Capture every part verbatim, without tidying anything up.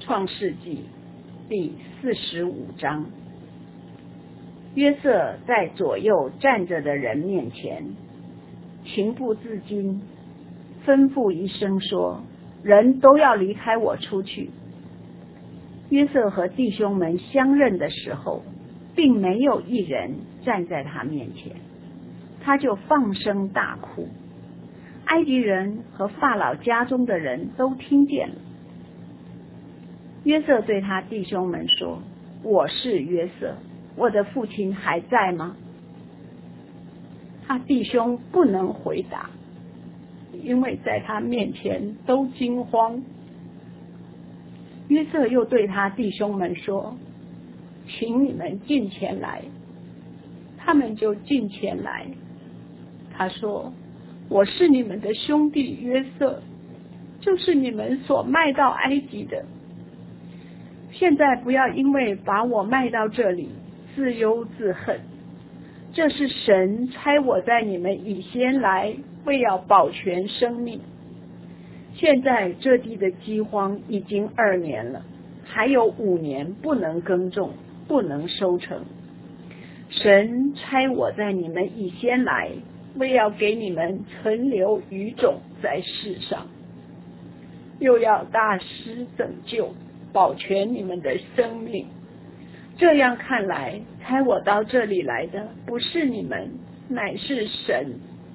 创世纪第四十五章。约瑟在左右站着的人面前，情不自禁吩咐一声说：人都要离开我出去。约瑟和弟兄们相认的时候，并没有一人站在他面前，他就放声大哭。埃及人和法老家中的人都听见了。约瑟对他弟兄们说：我是约瑟，我的父亲还在吗？他弟兄不能回答，因为在他面前都惊慌。约瑟又对他弟兄们说：请你们近前来。他们就近前来。他说：我是你们的兄弟约瑟，就是你们所卖到埃及的。现在不要因为把我卖到这里自忧自恨，这是神差我在你们以先来，为要保全生命。现在这地的饥荒已经二年了，还有五年不能耕种，不能收成。神差我在你们以先来，为要给你们存留余种在世上，又要大施拯救，保全你们的生命。这样看来，差我到这里来的不是你们，乃是神。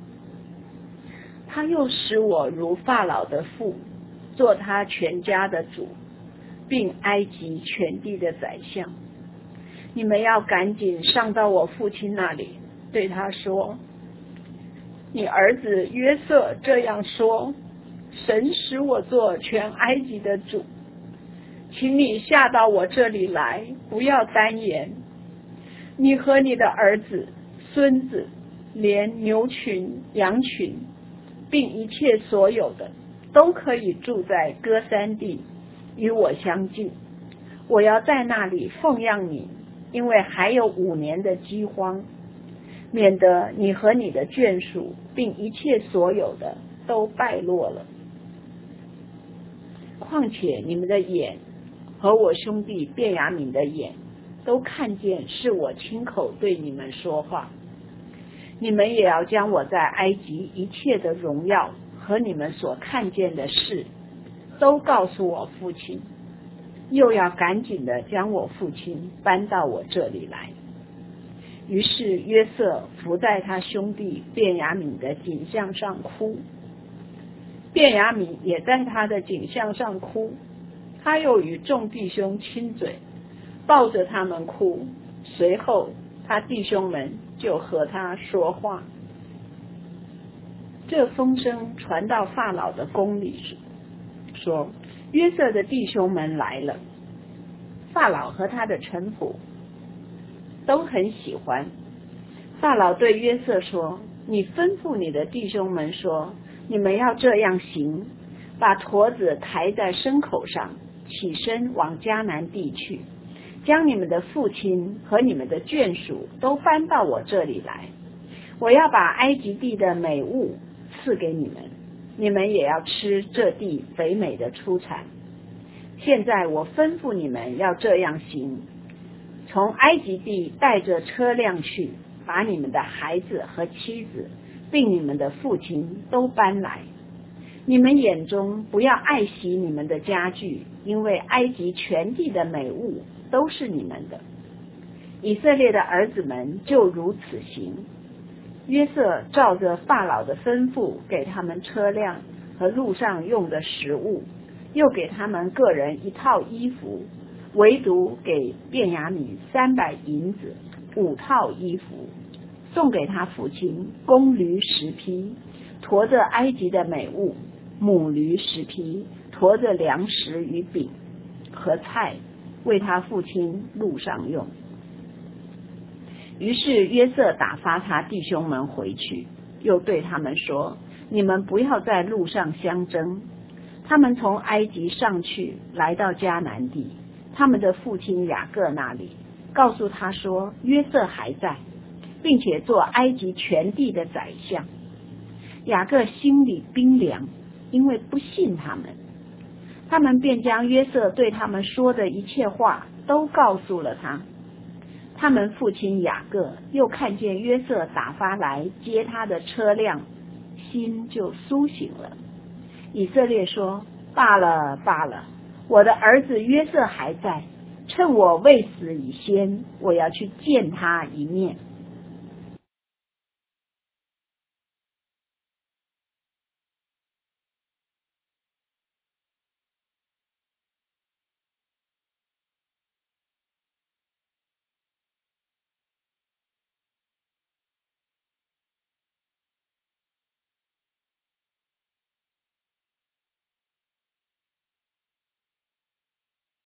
他又使我如法老的父，做他全家的主，并埃及全地的宰相。你们要赶紧上到我父亲那里，对他说：你儿子约瑟这样说，神使我做全埃及的主，请你下到我这里来，不要单言。你和你的儿子、孙子，连牛群、羊群，并一切所有的，都可以住在歌珊地，与我相近。我要在那里奉养你，因为还有五年的饥荒，免得你和你的眷属，并一切所有的都败落了。况且你们的眼和我兄弟便雅悯的眼都看见是我亲口对你们说话。你们也要将我在埃及一切的荣耀和你们所看见的事都告诉我父亲，又要赶紧的将我父亲搬到我这里来。于是约瑟伏在他兄弟便雅悯的颈项上哭，便雅悯也在他的颈项上哭。他又与众弟兄亲嘴，抱着他们哭。随后他弟兄们就和他说话。这风声传到法老的宫里，说约瑟的弟兄们来了。法老和他的臣仆都很喜欢。法老对约瑟说：你吩咐你的弟兄们说，你们要这样行，把驼子抬在牲口上，起身往迦南地去，将你们的父亲和你们的眷属都搬到我这里来。我要把埃及地的美物赐给你们，你们也要吃这地肥美的出产。现在我吩咐你们要这样行，从埃及地带着车辆去，把你们的孩子和妻子，并你们的父亲都搬来。你们眼中不要爱惜你们的家具，因为埃及全地的美物都是你们的。以色列的儿子们就如此行。约瑟照着法老的吩咐，给他们车辆和路上用的食物，又给他们个人一套衣服，唯独给便雅悯三百银子，五套衣服，送给他父亲公驴十匹，驮着埃及的美物；母驴十匹，驮着粮食与饼和菜，为他父亲路上用。于是约瑟打发他弟兄们回去，又对他们说：你们不要在路上相争。他们从埃及上去，来到迦南地，他们的父亲雅各那里，告诉他说约瑟还在，并且做埃及全地的宰相。雅各心里冰凉，因为不信他们。 他们便将约瑟对他们说的一切话都告诉了他。他们父亲雅各又看见约瑟打发来接他的车辆，心就苏醒了。以色列说：罢了罢了，我的儿子约瑟还在，趁我未死以先，我要去见他一面，